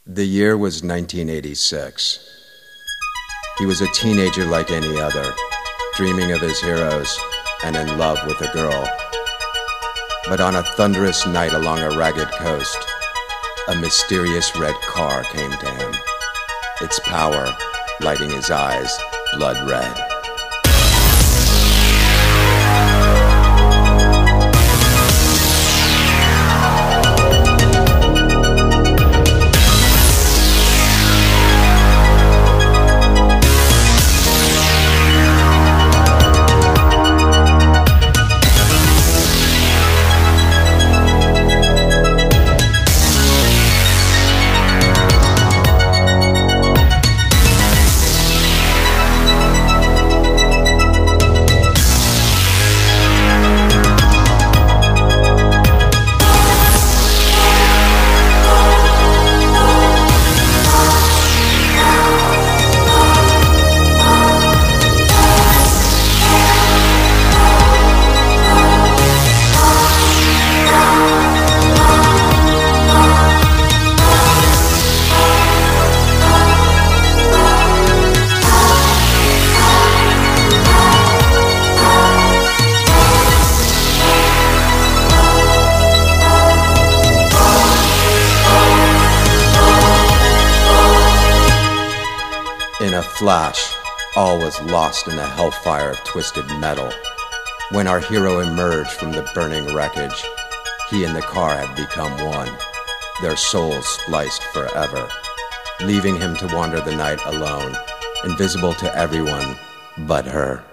The year was 1986. He was a teenager like any other, dreaming of his heroes and in love with a girl. But on a thunderous night along a ragged coast, a mysterious red car came to him, its power lighting his eyes blood red. In a flash, all was lost in a hellfire of twisted metal. When our hero emerged from the burning wreckage, he and the car had become one, their souls spliced forever, leaving him to wander the night alone, invisible to everyone but her.